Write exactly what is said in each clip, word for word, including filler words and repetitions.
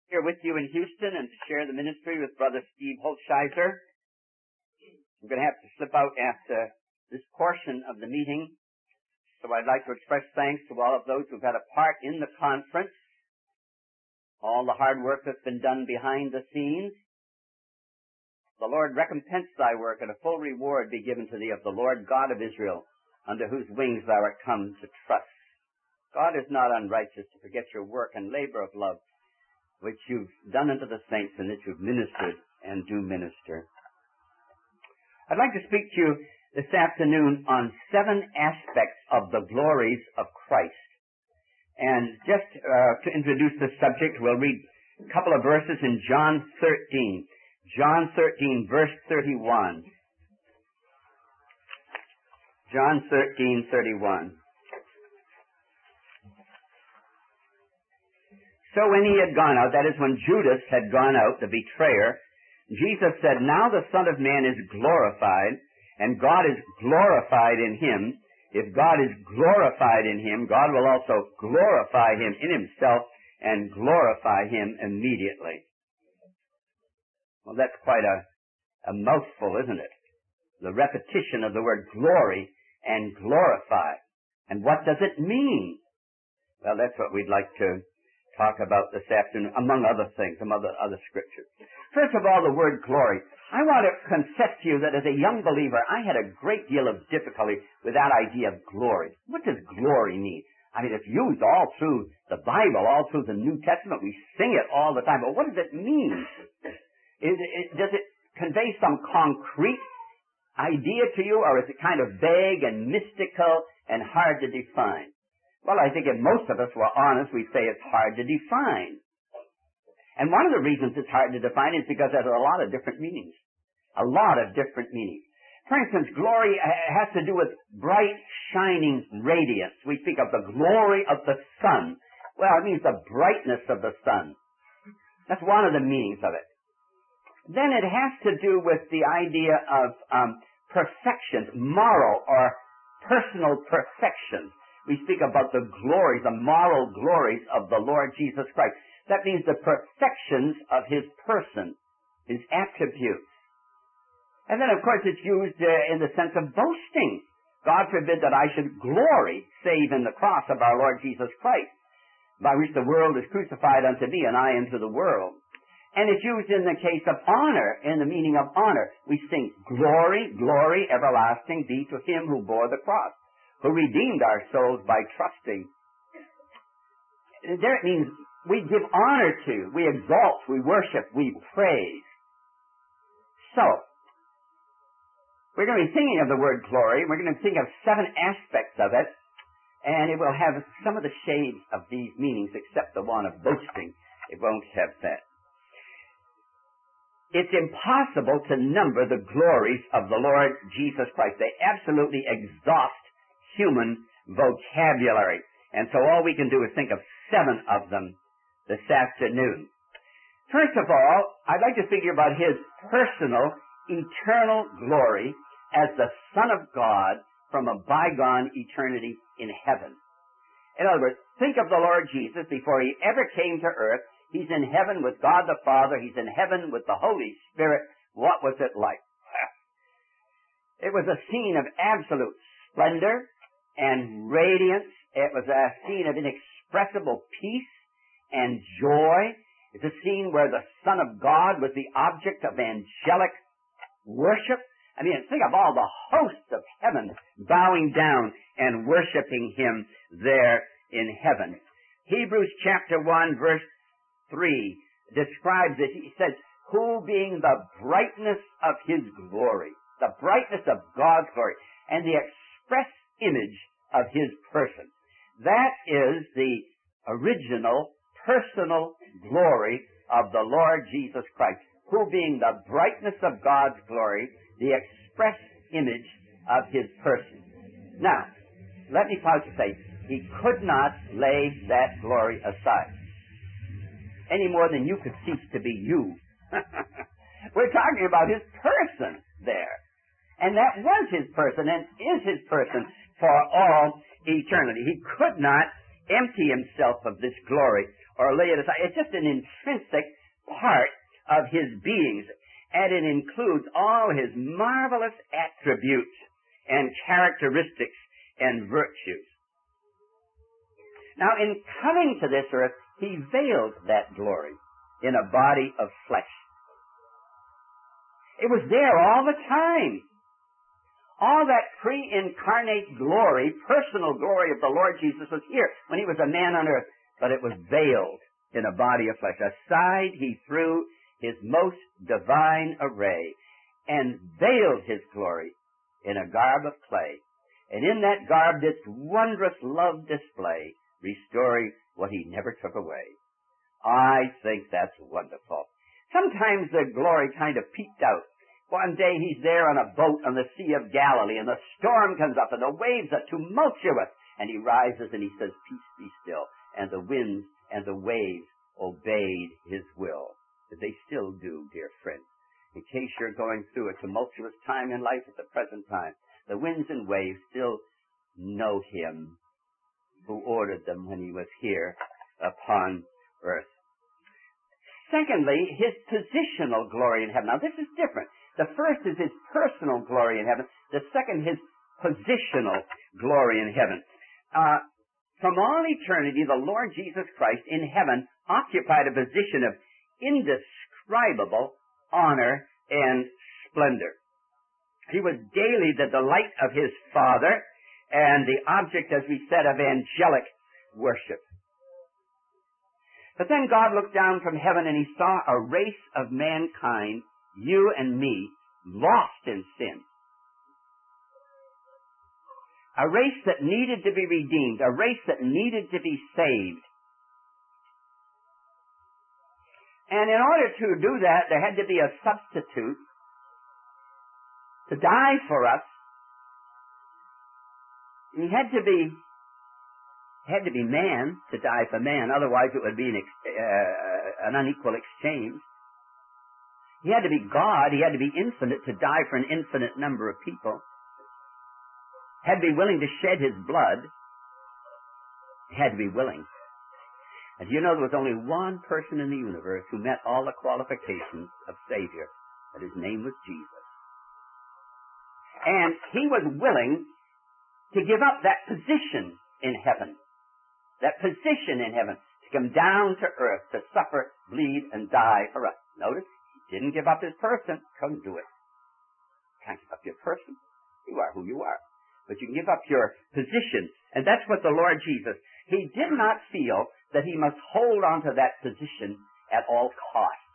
Here with you in Houston and to share the ministry with Brother Steve Holtscheiser. I'm going to have to slip out after this portion of the meeting, so I'd like to express thanks to all of those who've had a part in the conference, all the hard work that's been done behind the scenes. The Lord recompense thy work, and a full reward be given to thee of the Lord God of Israel, under whose wings thou art come to trust. God is not unrighteous to forget your work and labor of love, which you've done unto the saints, and that you've ministered and do minister. I'd like to speak to you this afternoon on seven aspects of the glories of Christ. And just uh, to introduce the subject, we'll read a couple of verses in John thirteen. John thirteen, verse thirty-one. John thirteen, thirty-one. So when he had gone out, that is when Judas had gone out, the betrayer, Jesus said, "Now the Son of Man is glorified, and God is glorified in him. If God is glorified in him, God will also glorify him in himself and glorify him immediately." Well, that's quite a, a mouthful, isn't it? The repetition of the word glory and glorify. And what does it mean? Well, that's what we'd like to talk about this afternoon, among other things, some other, other scriptures. First of all, the word glory. I want to confess to you that as a young believer, I had a great deal of difficulty with that idea of glory. What does glory mean? I mean, it's used all through the Bible, all through the New Testament. We sing it all the time. But what does it mean? Is it, does it convey some concrete idea to you, or is it kind of vague and mystical and hard to define? Well, I think if most of us were honest, we'd say it's hard to define. And one of the reasons it's hard to define is because there's a lot of different meanings. A lot of different meanings. For instance, glory has to do with bright, shining radiance. We speak of the glory of the sun. Well, it means the brightness of the sun. That's one of the meanings of it. Then it has to do with the idea of um, perfection, moral or personal perfection. We speak about the glories, the moral glories of the Lord Jesus Christ. That means the perfections of his person, his attributes. And then, of course, it's used uh, in the sense of boasting. God forbid that I should glory, save in the cross of our Lord Jesus Christ, by which the world is crucified unto me, and I unto the world. And it's used in the case of honor, in the meaning of honor. We sing, "Glory, glory, everlasting be to him who bore the cross, who redeemed our souls by trusting." There it means we give honor to, we exalt, we worship, we praise. So, we're going to be thinking of the word glory. We're going to think of seven aspects of it, and it will have some of the shades of these meanings, except the one of boasting. It won't have that. It's impossible to number the glories of the Lord Jesus Christ. They absolutely exhaust human vocabulary. And so all we can do is think of seven of them this afternoon. First of all, I'd like to figure about his personal, eternal glory as the Son of God from a bygone eternity in heaven. In other words, think of the Lord Jesus before he ever came to earth. He's in heaven with God the Father. He's in heaven with the Holy Spirit. What was it like? It was a scene of absolute splendor and radiance. It was a scene of inexpressible peace and joy. It's a scene where the Son of God was the object of angelic worship. I mean, think of all the hosts of heaven bowing down and worshiping him there in heaven. Hebrews chapter one, verse three describes it. He says, "Who being the brightness of his glory," the brightness of God's glory, and the express image of his person. That is the original personal glory of the Lord Jesus Christ, who being the brightness of God's glory, the express image of his person. Now, let me pause to say, he could not lay that glory aside, any more than you could cease to be you. We're talking about his person there. And that was his person and is his person for all eternity. He could not empty himself of this glory or lay it aside. It's just an intrinsic part of his being, and it includes all his marvelous attributes and characteristics and virtues. Now, in coming to this earth, he veiled that glory in a body of flesh. It was there all the time. All that pre-incarnate glory, personal glory of the Lord Jesus was here when he was a man on earth, but it was veiled in a body of flesh. Aside he threw his most divine array and veiled his glory in a garb of clay. And in that garb this wondrous love display, restoring what he never took away. I think that's wonderful. Sometimes the glory kind of peeked out. One day he's there on a boat on the Sea of Galilee, and the storm comes up, and the waves are tumultuous, and he rises and he says, "Peace, be still." And the winds and the waves obeyed his will. They still do, dear friends. In case you're going through a tumultuous time in life at the present time, the winds and waves still know him who ordered them when he was here upon earth. Secondly, his positional glory in heaven. Now, this is different. The first is his personal glory in heaven. The second, his positional glory in heaven. Uh, from all eternity, the Lord Jesus Christ in heaven occupied a position of indescribable honor and splendor. He was daily the delight of his Father and the object, as we said, of angelic worship. But then God looked down from heaven and he saw a race of mankind, you and me, lost in sin. A race that needed to be redeemed, a race that needed to be saved. And in order to do that, there had to be a substitute to die for us. He had to be had to be man to die for man, otherwise it would be an, ex- uh, an unequal exchange. He had to be God, he had to be infinite to die for an infinite number of people. Had to be willing to shed his blood. He had to be willing. And you know there was only one person in the universe who met all the qualifications of Savior, and his name was Jesus. And he was willing to give up that position in heaven. That position in heaven, to come down to earth, to suffer, bleed, and die for us. Notice, he didn't give up his person. Couldn't do it. Can't give up your person. You are who you are. But you can give up your position. And that's what the Lord Jesus, he did not feel that he must hold on to that position at all costs.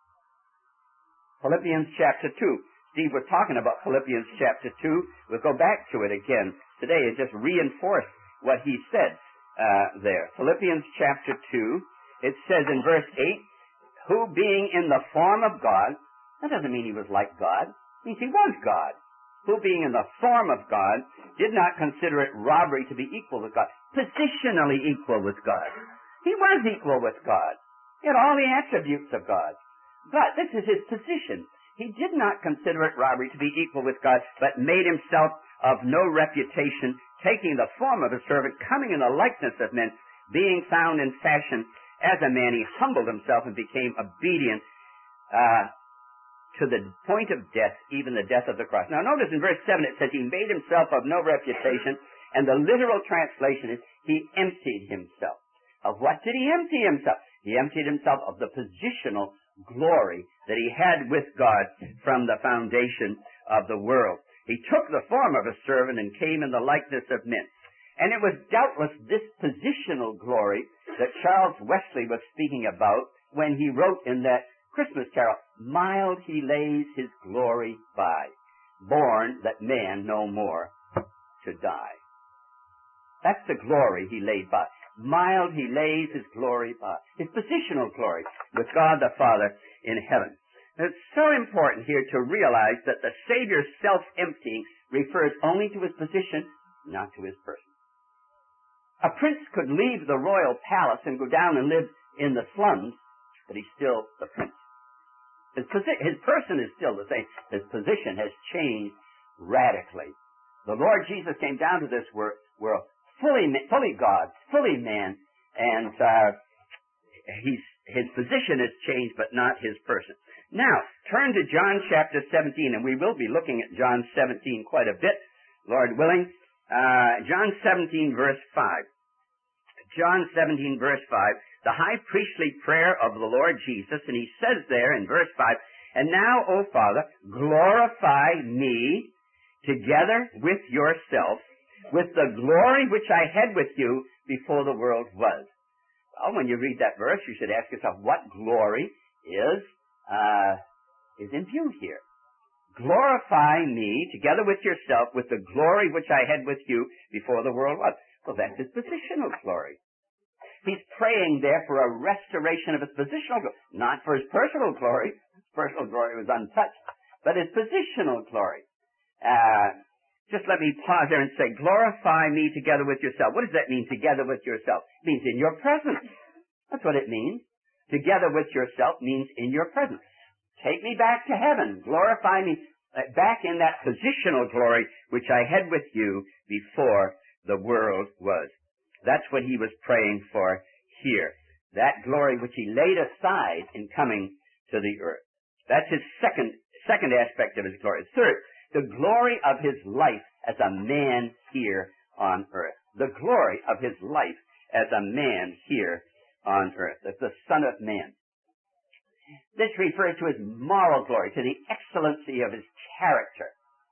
Philippians chapter two. Steve was talking about Philippians chapter two. We'll go back to it again today and just reinforce what he said. Uh, there. Philippians chapter two, it says in verse eight, who being in the form of God, that doesn't mean he was like God, it means he was God. Who being in the form of God, did not consider it robbery to be equal with God, positionally equal with God. He was equal with God. He had all the attributes of God. But this is his position. He did not consider it robbery to be equal with God, but made himself of no reputation, taking the form of a servant, coming in the likeness of men, being found in fashion as a man, he humbled himself and became obedient uh, to the point of death, even the death of the cross. Now notice in verse seven it says he made himself of no reputation, and the literal translation is he emptied himself. Of what did he empty himself? He emptied himself of the positional glory that he had with God from the foundation of the world. He took the form of a servant and came in the likeness of men. And it was doubtless this positional glory that Charles Wesley was speaking about when he wrote in that Christmas carol, "Mild he lays his glory by, born that man no more should die." That's the glory he laid by. Mild he lays his glory by. His positional glory with God the Father in heaven. It's so important here to realize that the Savior's self-emptying refers only to his position, not to his person. A prince could leave the royal palace and go down and live in the slums, but he's still the prince. His, posi- his person is still the same. His position has changed radically. The Lord Jesus came down to this world, world fully, fully God, fully man, and uh, he's, his position has changed, but not his person. Now, turn to John chapter seventeen, and we will be looking at John seventeen quite a bit, Lord willing. Uh, John seventeen, verse five. John seventeen, verse five, the high priestly prayer of the Lord Jesus, and he says there in verse five, and now, O Father, glorify me together with yourself, with the glory which I had with you before the world was. Well, when you read that verse, you should ask yourself, what glory is, uh, is in view here? Glorify me together with yourself with the glory which I had with you before the world was. Well, that's his positional glory. He's praying there for a restoration of his positional glory, not for his personal glory. His personal glory was untouched, but his positional glory. Uh, just let me pause there and say, glorify me together with yourself. What does that mean, together with yourself? It means in your presence. That's what it means. Together with yourself means in your presence. Take me back to heaven. Glorify me back in that positional glory which I had with you before the world was. That's what he was praying for here. That glory which he laid aside in coming to the earth. That's his second, second aspect of his glory. Third, the glory of his life as a man here on earth. The glory of his life as a man here on earth, as the Son of Man. This refers to his moral glory, to the excellency of his character.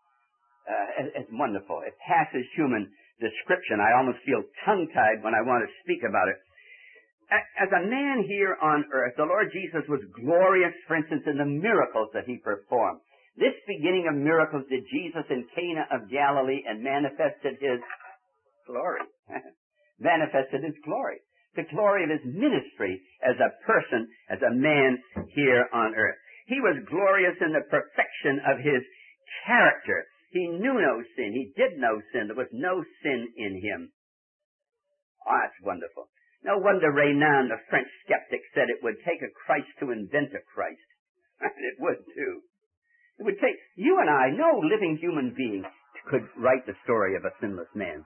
Uh, it's wonderful. It passes human description. I almost feel tongue-tied when I want to speak about it. As a man here on earth, the Lord Jesus was glorious, for instance, in the miracles that he performed. This beginning of miracles did Jesus in Cana of Galilee and manifested his glory. manifested his glory. The glory of his ministry as a person, as a man here on earth. He was glorious in the perfection of his character. He knew no sin. He did no sin. There was no sin in him. Oh, that's wonderful. No wonder Renan, the French skeptic, said it would take a Christ to invent a Christ. And it would, too. It would take, you and I, no living human being could write the story of a sinless man.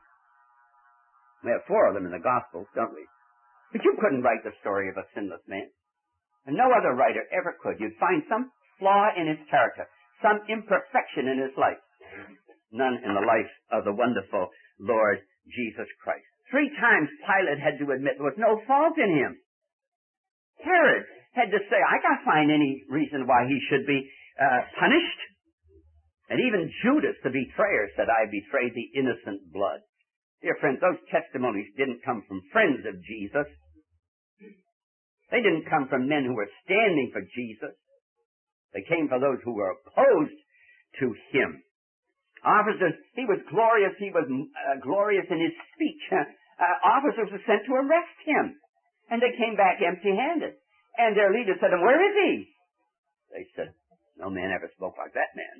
We have four of them in the Gospels, don't we? But you couldn't write the story of a sinless man. And no other writer ever could. You'd find some flaw in his character, some imperfection in his life. None in the life of the wonderful Lord Jesus Christ. Three times Pilate had to admit there was no fault in him. Herod had to say, I can't find any reason why he should be uh, punished. And even Judas, the betrayer, said, I betrayed the innocent blood. Dear friends, those testimonies didn't come from friends of Jesus. They didn't come from men who were standing for Jesus. They came from those who were opposed to him. Officers, he was glorious, he was uh, glorious in his speech. Uh, officers were sent to arrest him. And they came back empty-handed. And their leader said, and where is he? They said, no man ever spoke like that man.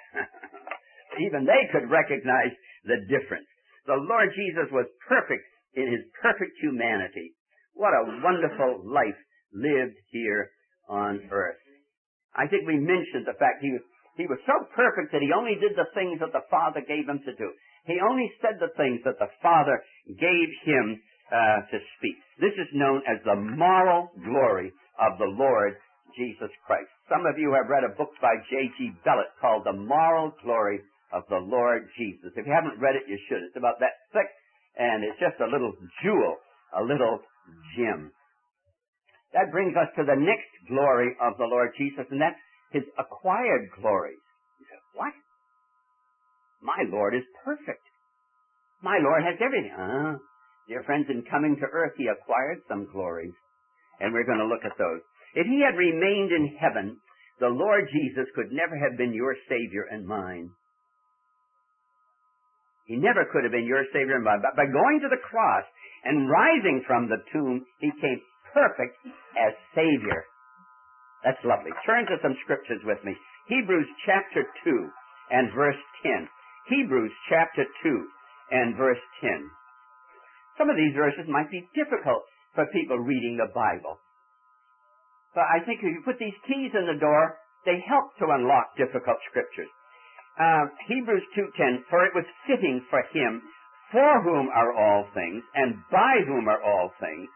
Even they could recognize the difference. The Lord Jesus was perfect in his perfect humanity. What a wonderful life lived here on earth. I think we mentioned the fact he was He was so perfect that he only did the things that the Father gave him to do. He only said the things that the Father gave him uh, to speak. This is known as the moral glory of the Lord Jesus Christ. Some of you have read a book by J G Bellett called The Moral Glory of the Lord Jesus. If you haven't read it, you should. It's about that thick, and it's just a little jewel, a little gem. That brings us to the next glory of the Lord Jesus, and that's his acquired glories. You say, what? My Lord is perfect. My Lord has everything. Ah, dear friends, in coming to earth, he acquired some glories. And we're going to look at those. If he had remained in heaven, the Lord Jesus could never have been your Savior and mine. He never could have been your Savior and mine. But by going to the cross and rising from the tomb, he came perfect as Savior. That's lovely. Turn to some scriptures with me. Hebrews chapter two and verse ten. Hebrews chapter two and verse ten. Some of these verses might be difficult for people reading the Bible. But I think if you put these keys in the door, they help to unlock difficult scriptures. Uh, Hebrews two ten, for it was fitting for him, for whom are all things, and by whom are all things,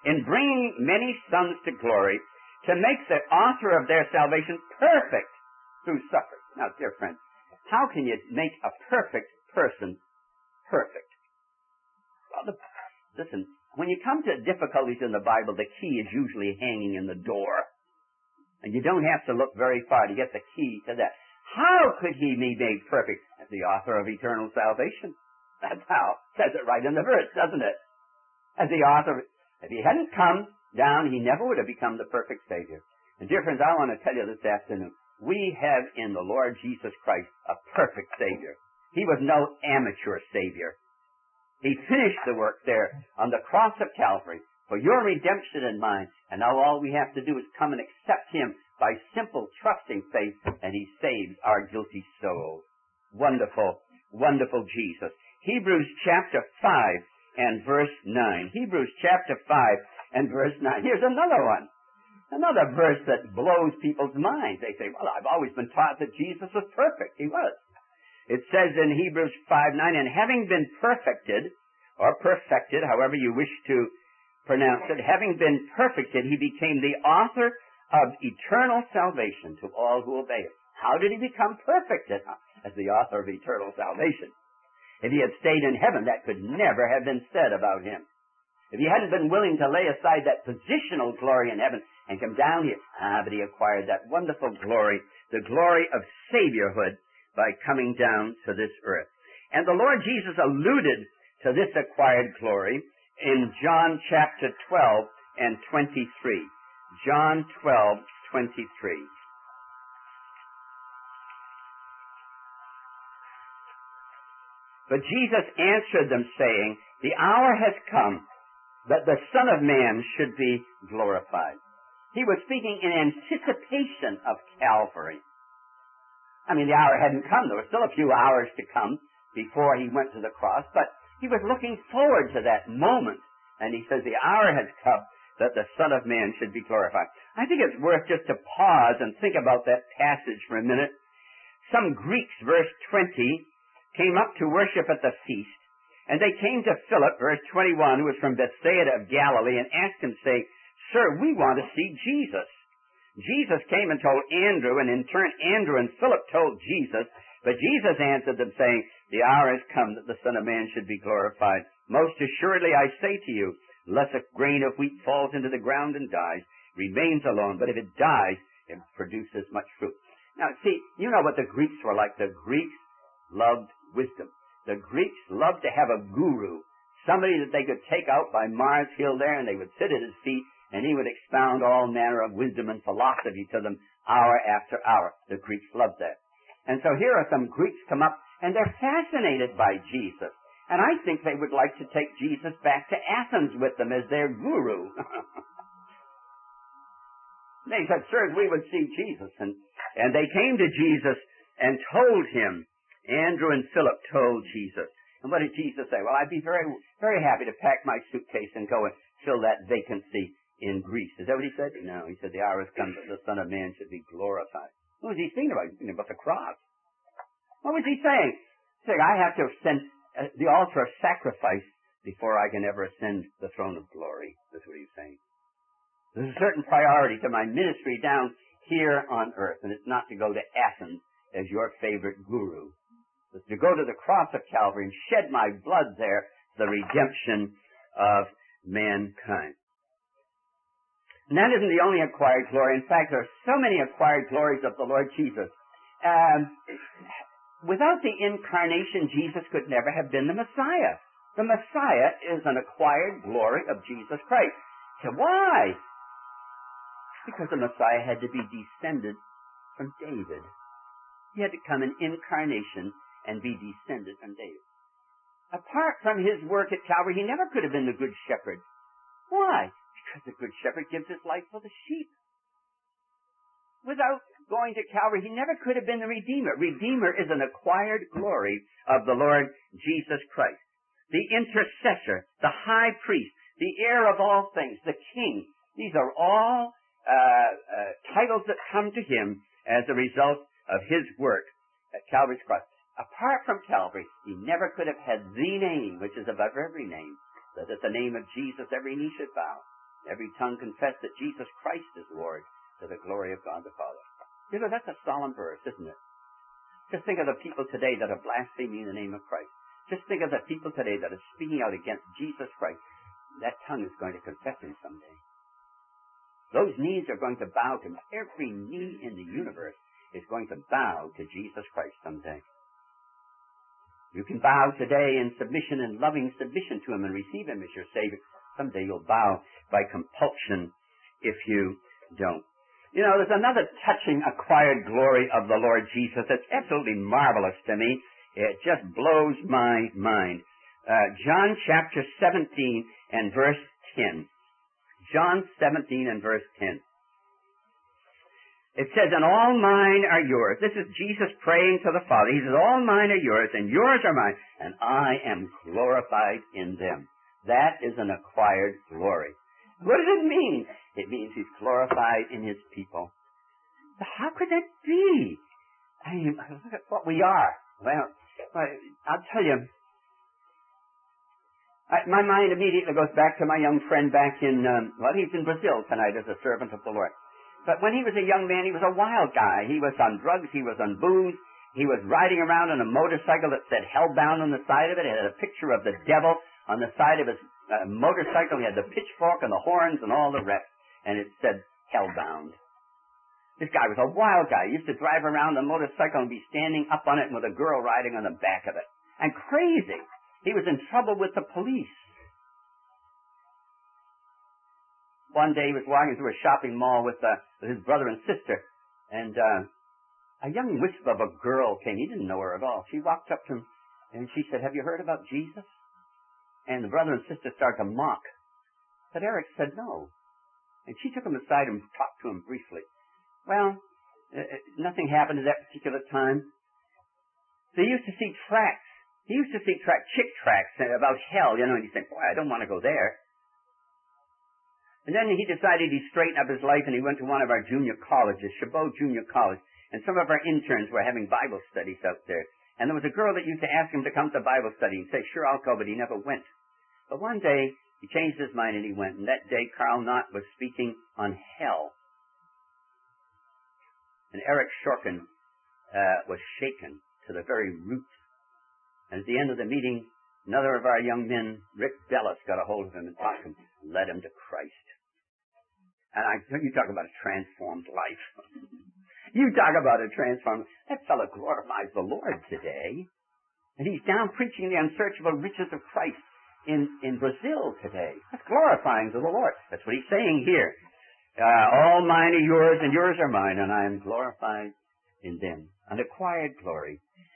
in bringing many sons to glory, to make the author of their salvation perfect through suffering. Now, dear friends, how can you make a perfect person perfect? Well, the, listen, when you come to difficulties in the Bible, the key is usually hanging in the door. And you don't have to look very far to get the key to that. How could he be made perfect? As the author of eternal salvation. That's how. It says it right in the verse, doesn't it? As the author, if he hadn't come down, he never would have become the perfect Savior. And dear friends, I want to tell you this afternoon, we have in the Lord Jesus Christ a perfect Savior. He was no amateur Savior. He finished the work there on the cross of Calvary for your redemption and mine. And now all we have to do is come and accept him by simple trusting faith, and he saves our guilty souls. Wonderful, wonderful Jesus. Hebrews chapter five and verse nine. Hebrews chapter five and verse nine. Here's another one. Another verse that blows people's minds. They say, well, I've always been taught that Jesus was perfect. He was. It says in Hebrews five nine, and having been perfected, or perfected, however you wish to pronounce it, having been perfected, he became the author of eternal salvation to all who obey him. How did he become perfect? As the author of eternal salvation. If he had stayed in heaven, that could never have been said about him. If he hadn't been willing to lay aside that positional glory in heaven and come down here, ah, but he acquired that wonderful glory, the glory of Saviorhood, by coming down to this earth. And the Lord Jesus alluded to this acquired glory in John chapter twelve and twenty-three. John twelve, twenty-three. But Jesus answered them, saying, the hour has come that the Son of Man should be glorified. He was speaking in anticipation of Calvary. I mean, the hour hadn't come. There were still a few hours to come before he went to the cross, but he was looking forward to that moment. And he says, the hour has come that the Son of Man should be glorified. I think it's worth just to pause and think about that passage for a minute. Some Greeks, verse twenty, came up to worship at the feast, and they came to Philip, verse twenty-one, who was from Bethsaida of Galilee, and asked him, saying, Sir, we want to see Jesus. Jesus came and told Andrew, and in turn Andrew and Philip told Jesus, but Jesus answered them, saying, the hour has come that the Son of Man should be glorified. Most assuredly I say to you, unless a grain of wheat falls into the ground and dies, remains alone, but if it dies, it produces much fruit. Now, see, you know what the Greeks were like. The Greeks loved wisdom. The Greeks loved to have a guru, somebody that they could take out by Mars Hill there, and they would sit at his feet, and he would expound all manner of wisdom and philosophy to them hour after hour. The Greeks loved that. And so here are some Greeks come up, and they're fascinated by Jesus. And I think they would like to take Jesus back to Athens with them as their guru. They said, Sir, we would see Jesus. And, and they came to Jesus and told him. Andrew and Philip told Jesus. And what did Jesus say? Well, I'd be very, very happy to pack my suitcase and go and fill that vacancy in Greece. Is that what he said? No, he said the hour has come that the Son of Man should be glorified. What was he thinking about? He was thinking about the cross. What was he saying? He's saying, I have to ascend uh, the altar of sacrifice before I can ever ascend the throne of glory. That's what he's saying. There's a certain priority to my ministry down here on earth, and it's not to go to Athens as your favorite guru. It's to go to the cross of Calvary and shed my blood there, the redemption of mankind. And that isn't the only acquired glory. In fact, there are so many acquired glories of the Lord Jesus. Um, without the incarnation, Jesus could never have been the Messiah. The Messiah is an acquired glory of Jesus Christ. So why? Because the Messiah had to be descended from David. He had to come in incarnation and be descended from David. Apart from his work at Calvary, he never could have been the Good Shepherd. Why? Because the Good Shepherd gives his life for the sheep. Without going to Calvary, he never could have been the Redeemer. Redeemer is an acquired glory of the Lord Jesus Christ. The intercessor, the high priest, the heir of all things, the king. These are all uh, uh, titles that come to him as a result of his work at Calvary's cross. Apart from Calvary, he never could have had the name which is above every name, that at the name of Jesus every knee should bow, Every tongue confess that Jesus Christ is Lord, to the glory of God the Father. You know, that's a solemn verse, isn't it? Just think of the people today that are blaspheming the name of Christ. Just think of the people today that are speaking out against Jesus Christ. That tongue is going to confess him someday. Those knees are going to bow to him. Every knee in the universe is going to bow to Jesus Christ someday. You can bow today in submission and loving submission to him and receive him as your Savior. Someday you'll bow by compulsion if you don't. You know, there's another touching acquired glory of the Lord Jesus that's absolutely marvelous to me. It just blows my mind. Uh, John chapter seventeen and verse ten. John seventeen and verse ten. It says, and all mine are yours. This is Jesus praying to the Father. He says, all mine are yours, and yours are mine, and I am glorified in them. That is an acquired glory. What does it mean? It means he's glorified in his people. But how could that be? I mean, look at what we are. Well, I'll tell you, I, my mind immediately goes back to my young friend back in, um, well, he's in Brazil tonight as a servant of the Lord. But when he was a young man, he was a wild guy. He was on drugs. He was on booze. He was riding around on a motorcycle that said Hellbound on the side of it. It had a picture of the devil on the side of his uh, motorcycle. He had the pitchfork and the horns and all the rest. And it said Hellbound. This guy was a wild guy. He used to drive around the motorcycle and be standing up on it with a girl riding on the back of it. And crazy. He was in trouble with the police. One day he was walking through a shopping mall with, uh, with his brother and sister, and uh, a young wisp of a girl came. He didn't know her at all. She walked up to him, and she said, have you heard about Jesus? And the brother and sister started to mock. But Eric said no. And she took him aside and talked to him briefly. Well, uh, nothing happened at that particular time. They used to see tracts. He used to see track, chick tracts about hell, you know, and he said, boy, I don't want to go there. And then he decided he'd straighten up his life, and he went to one of our junior colleges, Chabot Junior College, and some of our interns were having Bible studies out there. And there was a girl that used to ask him to come to Bible study and say, sure, I'll go, but he never went. But one day, he changed his mind and he went, and that day Karl Knott was speaking on hell. And Eric Shorkin uh, was shaken to the very roots. And at the end of the meeting, another of our young men, Rick Bellis, got a hold of him and talked to him, led him to Christ. And I, you talk about a transformed life. You talk about a transformed, that fellow glorifies the Lord today. And he's down preaching the unsearchable riches of Christ in, in Brazil today. That's glorifying to the Lord. That's what he's saying here. Uh, all mine are yours and yours are mine, and I am glorified in them. An acquired glory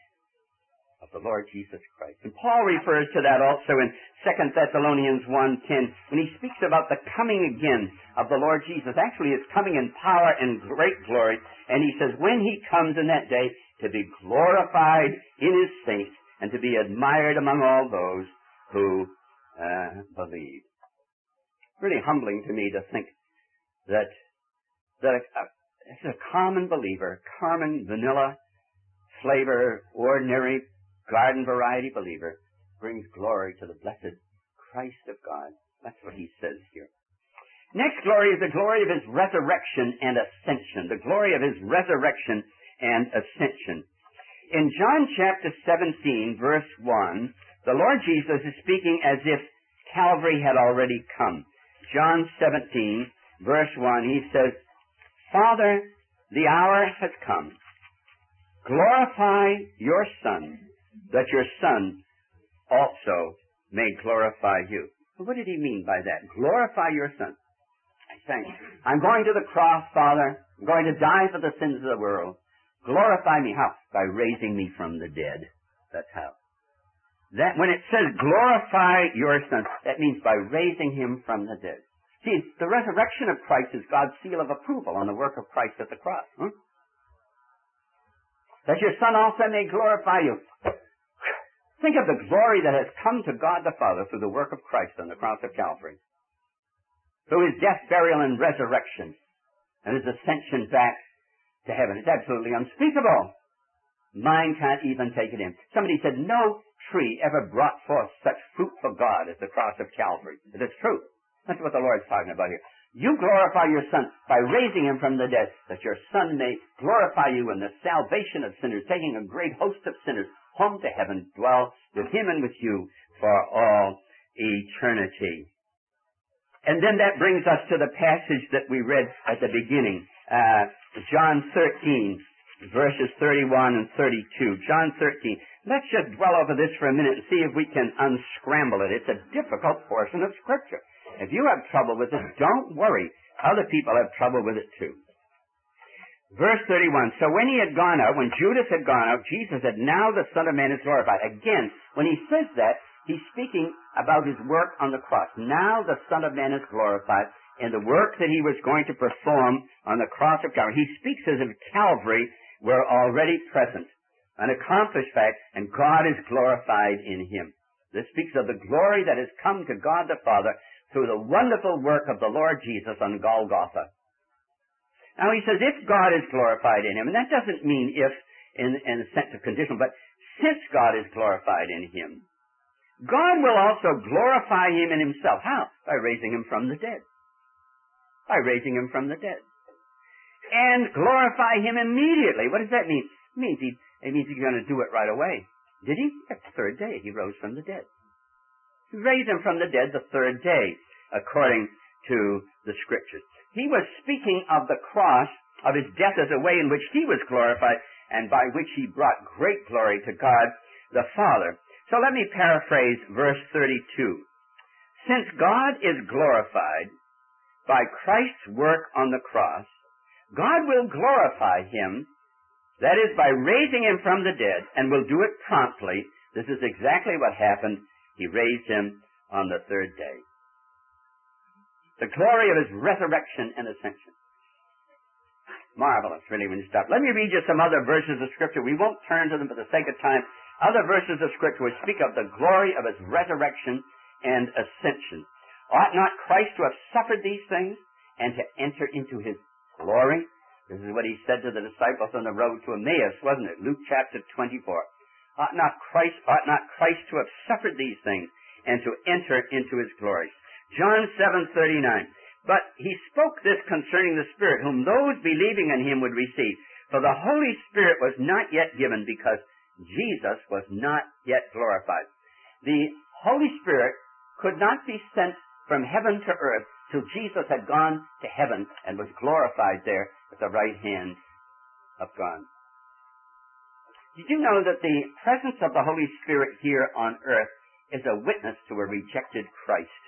of the Lord Jesus Christ. And Paul refers to that also in Second Thessalonians one ten, when he speaks about the coming again of the Lord Jesus. Actually, it's coming in power and great glory. And he says, when he comes in that day, to be glorified in his saints and to be admired among all those who uh, believe. Really humbling to me to think that, that a, a, a common believer, common vanilla flavor, ordinary garden variety believer brings glory to the blessed Christ of God. That's what he says here. Next glory is the glory of his resurrection and ascension. The glory of his resurrection and ascension. In John chapter seventeen, verse one, the Lord Jesus is speaking as if Calvary had already come. John seventeen, verse one, he says, Father, the hour has come. Glorify your Son, that your Son also may glorify you. Well, what did he mean by that? Glorify your Son. He's saying, I'm going to the cross, Father. I'm going to die for the sins of the world. Glorify me. How? By raising me from the dead. That's how. That when it says glorify your Son, that means by raising him from the dead. See, the resurrection of Christ is God's seal of approval on the work of Christ at the cross. Hmm? That your Son also may glorify you. Think of the glory that has come to God the Father through the work of Christ on the cross of Calvary. Through his death, burial, and resurrection, and his ascension back to heaven. It's absolutely unspeakable. Mind can't even take it in. Somebody said, no tree ever brought forth such fruit for God as the cross of Calvary. It is true. That's what the Lord's talking about here. You glorify your Son by raising him from the dead, that your Son may glorify you in the salvation of sinners, taking a great host of sinners home to heaven, dwell with him and with you for all eternity. And then that brings us to the passage that we read at the beginning, uh, John thirteen, verses thirty-one and thirty-two. John thirteen. Let's just dwell over this for a minute and see if we can unscramble it. It's a difficult portion of Scripture. If you have trouble with it, don't worry. Other people have trouble with it too. Verse thirty-one, so when he had gone out, when Judas had gone out, Jesus said, now the Son of Man is glorified. Again, when he says that, he's speaking about his work on the cross. Now the Son of Man is glorified in the work that he was going to perform on the cross of Calvary. He speaks as if Calvary were already present, an accomplished fact, and God is glorified in him. This speaks of the glory that has come to God the Father through the wonderful work of the Lord Jesus on Golgotha. Now he says, if God is glorified in him, and that doesn't mean if in, in the sense of conditional, but since God is glorified in him, God will also glorify him in himself. How? By raising him from the dead. By raising him from the dead. And glorify him immediately. What does that mean? It means, he, it means he's going to do it right away. Did he? The third day he rose from the dead. He raised him from the dead the third day, according to the Scriptures. He was speaking of the cross, of his death as a way in which he was glorified, and by which he brought great glory to God the Father. So let me paraphrase verse thirty-two. Since God is glorified by Christ's work on the cross, God will glorify him, that is, by raising him from the dead, and will do it promptly. This is exactly what happened. He raised him on the third day. The glory of his resurrection and ascension. Marvelous, really, when you stop. Let me read you some other verses of Scripture. We won't turn to them for the sake of time. Other verses of Scripture which speak of the glory of his resurrection and ascension. Ought not Christ to have suffered these things and to enter into his glory? This is what he said to the disciples on the road to Emmaus, wasn't it? Luke chapter twenty-four. Ought not Christ, ought not Christ to have suffered these things and to enter into his glory? John seven thirty-nine. But he spoke this concerning the Spirit, whom those believing in him would receive. For the Holy Spirit was not yet given, because Jesus was not yet glorified. The Holy Spirit could not be sent from heaven to earth till Jesus had gone to heaven and was glorified there at the right hand of God. Did you know that the presence of the Holy Spirit here on earth is a witness to a rejected Christ?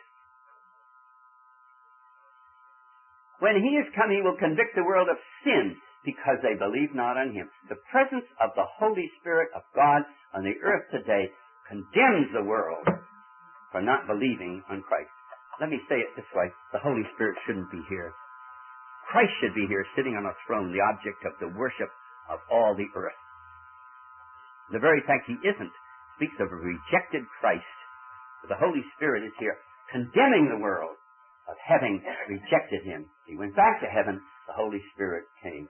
When he is come, he will convict the world of sin, because they believe not on him. The presence of the Holy Spirit of God on the earth today condemns the world for not believing on Christ. Let me say it this way. The Holy Spirit shouldn't be here. Christ should be here, sitting on a throne, the object of the worship of all the earth. The very fact he isn't speaks of a rejected Christ. But the Holy Spirit is here, condemning the world of having rejected him. He went back to heaven. The Holy Spirit came.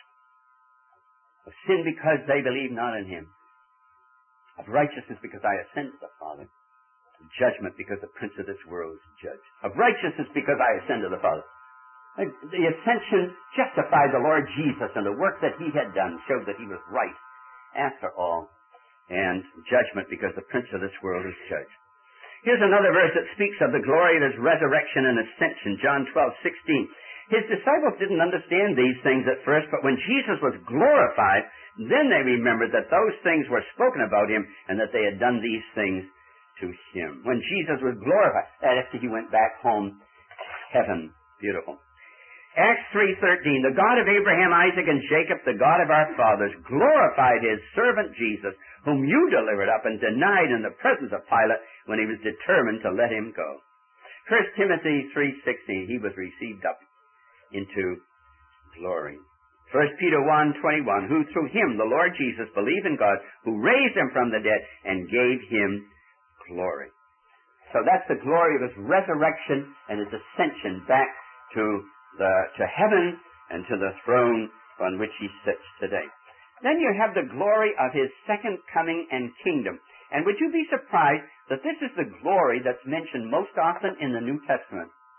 Of sin, because they believe not in him. Of righteousness, because I ascend to the Father. Of judgment, because the prince of this world is judged. Of righteousness, because I ascend to the Father. The ascension justified the Lord Jesus, and the work that he had done showed that he was right after all. And judgment, because the prince of this world is judged. Here's another verse that speaks of the glory of his resurrection and ascension, John twelve sixteen. His disciples didn't understand these things at first, but when Jesus was glorified, then they remembered that those things were spoken about him and that they had done these things to him. When Jesus was glorified, after he went back home to heaven. Beautiful. Acts three thirteen, the God of Abraham, Isaac, and Jacob, the God of our fathers, glorified his servant Jesus, whom you delivered up and denied in the presence of Pilate when he was determined to let him go. First Timothy three sixteen, he was received up into glory. First Peter one twenty-one, who through him, the Lord Jesus, believed in God, who raised him from the dead and gave him glory. So that's the glory of his resurrection and his ascension back to the to heaven and to the throne on which he sits today. Then you have the glory of his second coming and kingdom. And would you be surprised that this is the glory that's mentioned most often in the New Testament?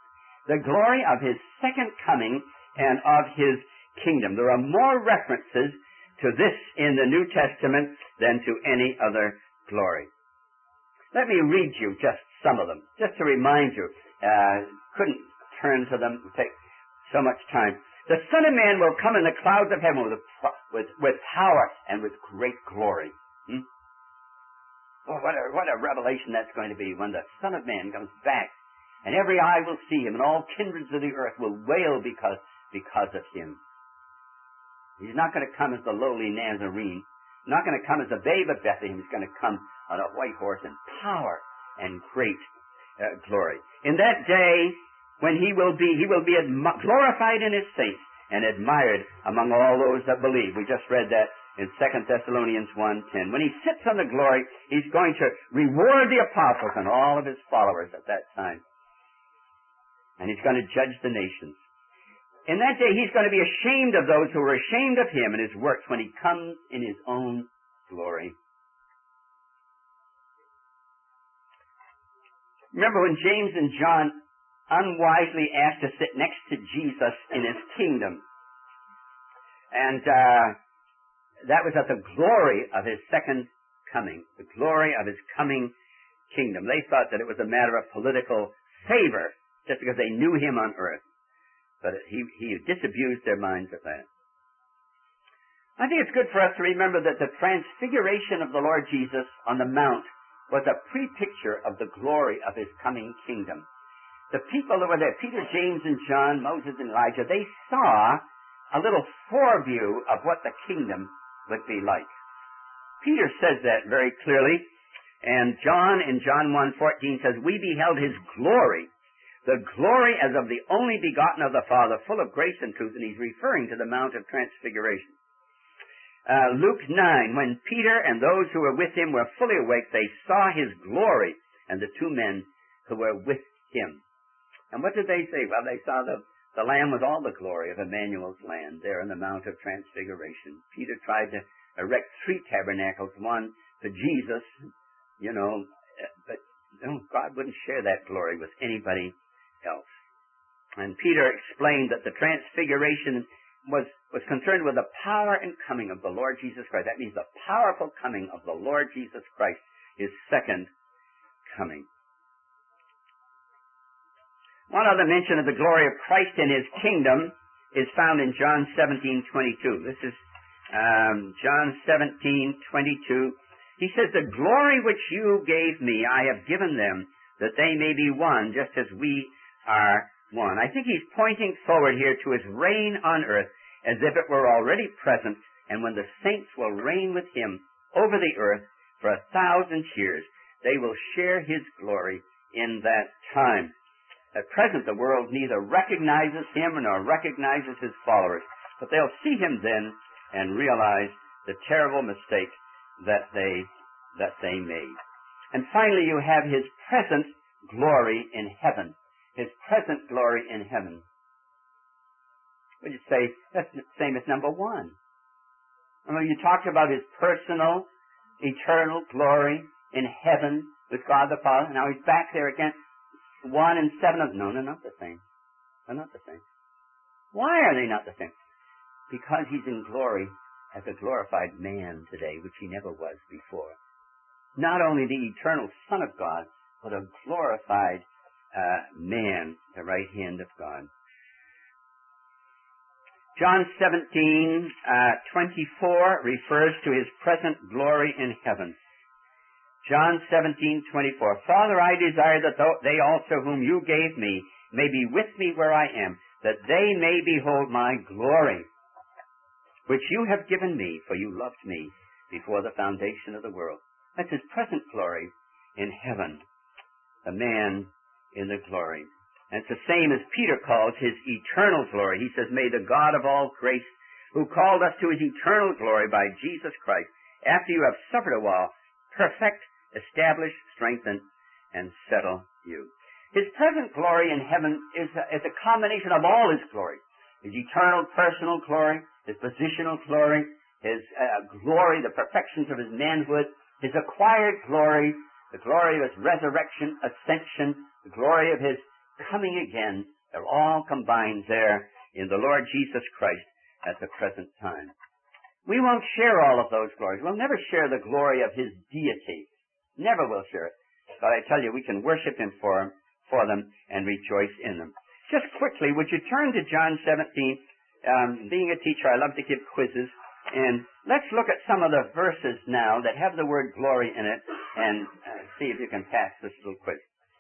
The glory of his second coming and of his kingdom. There are more references to this in the New Testament than to any other glory. Let me read you just some of them, just to remind you. Uh, couldn't turn to them, it would take so much time. The Son of Man will come in the clouds of heaven with, with, with power and with great glory. Hmm? Oh, what a, what a revelation that's going to be when the Son of Man comes back, and every eye will see him, and all kindreds of the earth will wail because, because of him. He's not going to come as the lowly Nazarene. He's not going to come as a babe of Bethlehem. He's going to come on a white horse in power and great uh, glory. In that day, when he will be, he will be admi- glorified in his saints and admired among all those that believe. We just read that in Second Thessalonians one ten. When he sits on the glory, he's going to reward the apostles and all of his followers at that time. And he's going to judge the nations. In that day, he's going to be ashamed of those who were ashamed of him and his works when he comes in his own glory. Remember when James and John unwisely asked to sit next to Jesus in his kingdom. And uh, that was at the glory of his second coming, the glory of his coming kingdom. They thought that it was a matter of political favor just because they knew him on earth. But he, he disabused their minds of that. I think it's good for us to remember that the transfiguration of the Lord Jesus on the Mount was a pre-picture of the glory of his coming kingdom. The people that were there, Peter, James, and John, Moses, and Elijah, they saw a little foreview of what the kingdom would be like. Peter says that very clearly, and John in John one fourteen says, "We beheld his glory, the glory as of the only begotten of the Father, full of grace and truth," and he's referring to the Mount of Transfiguration. Uh, Luke nine, when Peter and those who were with him were fully awake, they saw his glory and the two men who were with him. And what did they say? Well, they saw the, the Lamb with all the glory of Emmanuel's land there on the Mount of Transfiguration. Peter tried to erect three tabernacles, one for Jesus, you know, but no, God wouldn't share that glory with anybody else. And Peter explained that the Transfiguration was, was concerned with the power and coming of the Lord Jesus Christ. That means the powerful coming of the Lord Jesus Christ, his second coming. One other mention of the glory of Christ in his kingdom is found in John seventeen twenty-two. This is um, John seventeen twenty-two. He says, "The glory which you gave me, I have given them, that they may be one, just as we are one." I think he's pointing forward here to his reign on earth as if it were already present, and when the saints will reign with him over the earth for a thousand years, they will share his glory in that time. At present, the world neither recognizes him nor recognizes his followers, but they'll see him then and realize the terrible mistake that they that they made. And finally, you have his present glory in heaven. His present glory in heaven. Would you say that's the same as number one? I mean, you talked about his personal, eternal glory in heaven with God the Father. Now he's back there again. One and seven of no, they're not the same. They're not the same. Why are they not the same? Because he's in glory as a glorified man today, which he never was before. Not only the eternal Son of God, but a glorified uh, man, the right hand of God. John seventeen twenty-four refers to his present glory in heaven. John seventeen twenty-four. "Father, I desire that they also whom you gave me may be with me where I am, that they may behold my glory, which you have given me, for you loved me before the foundation of the world." That's his present glory in heaven, the man in the glory. And it's the same as Peter calls his eternal glory. He says, "May the God of all grace, who called us to his eternal glory by Jesus Christ, after you have suffered a while, perfect, establish, strengthen, and settle you." His present glory in heaven is a, is a combination of all his glory. His eternal personal glory, his positional glory, his uh, glory, the perfections of his manhood, his acquired glory, the glory of his resurrection, ascension, the glory of his coming again, They're all combined there in the Lord Jesus Christ at the present time. We won't share all of those glories. We'll never share the glory of His deity. Never will share it. But I tell you, we can worship Him for, for them and rejoice in them. Just quickly, would you turn to John seventeen? Um, being a teacher, I love to give quizzes. And let's look at some of the verses now that have the word glory in it and uh, see if you can pass this little quiz.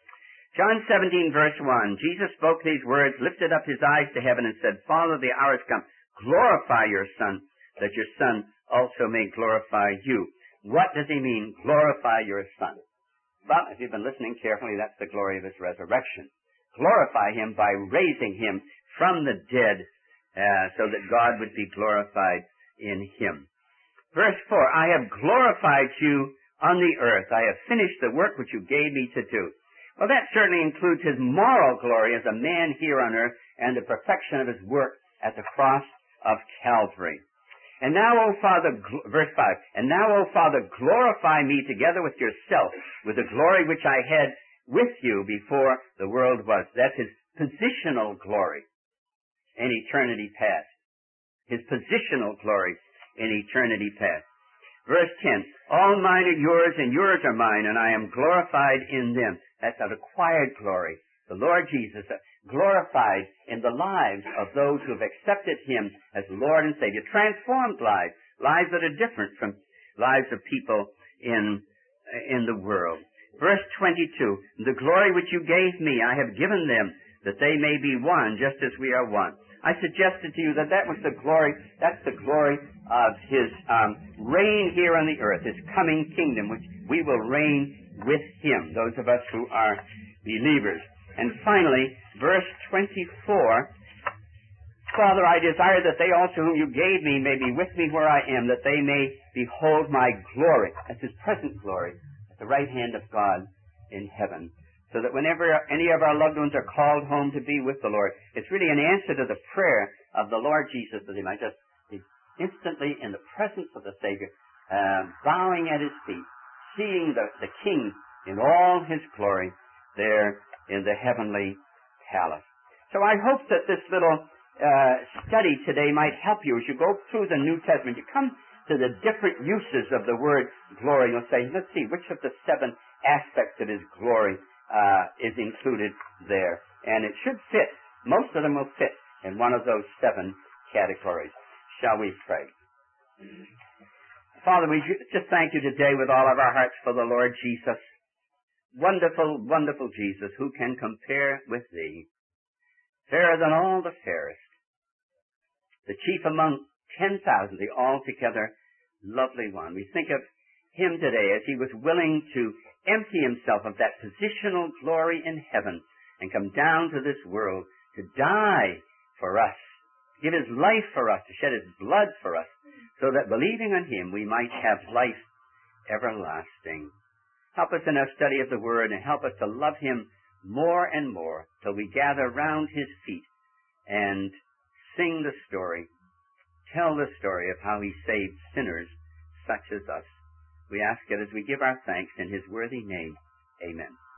John seventeen, verse one. Jesus spoke these words, lifted up His eyes to heaven, and said, Father, the hour has come. Glorify your Son, that your Son also may glorify you. What does He mean, glorify your Son? Well, if you've been listening carefully, that's the glory of His resurrection. Glorify Him by raising Him from the dead uh, so that God would be glorified in Him. Verse four, I have glorified you on the earth. I have finished the work which you gave me to do. Well, that certainly includes His moral glory as a man here on earth and the perfection of His work at the cross of Calvary. And now, O Father, gl- verse five, and now, O Father, glorify me together with yourself with the glory which I had with you before the world was. That's His positional glory in eternity past. His positional glory in eternity past. Verse ten, all mine are yours and yours are mine, and I am glorified in them. That's an acquired glory. The Lord Jesus glorified in the lives of those who have accepted Him as Lord and Savior. Transformed lives, lives that are different from lives of people in, in the world. Verse twenty-two, the glory which you gave me, I have given them, that they may be one, just as we are one. I suggested to you that that was the glory, that's the glory of His um, reign here on the earth, His coming kingdom, which we will reign with Him, those of us who are believers. And finally, verse twenty-four, Father, I desire that they also whom you gave me may be with me where I am, that they may behold my glory. That's His present glory, at the right hand of God in heaven. So that whenever any of our loved ones are called home to be with the Lord, it's really an answer to the prayer of the Lord Jesus, that they might just be instantly in the presence of the Savior, uh, bowing at His feet, seeing the, the King in all His glory there in the heavenly palace. So I hope that this little uh, study today might help you as you go through the New Testament. You come to the different uses of the word glory. You'll say, let's see, which of the seven aspects of His glory uh, is included there. And it should fit. Most of them will fit in one of those seven categories. Shall we pray? Father, we just thank You today with all of our hearts for the Lord Jesus. Wonderful, wonderful Jesus, who can compare with Thee? Fairer than all the fairest. The chief among ten thousand, the altogether lovely one. We think of Him today as He was willing to empty Himself of that positional glory in heaven and come down to this world to die for us, give His life for us, to shed His blood for us, so that believing on Him we might have life everlasting. Help us in our study of the Word, and help us to love Him more and more till we gather round His feet and sing the story, tell the story of how He saved sinners such as us. We ask it as we give our thanks in His worthy name. Amen.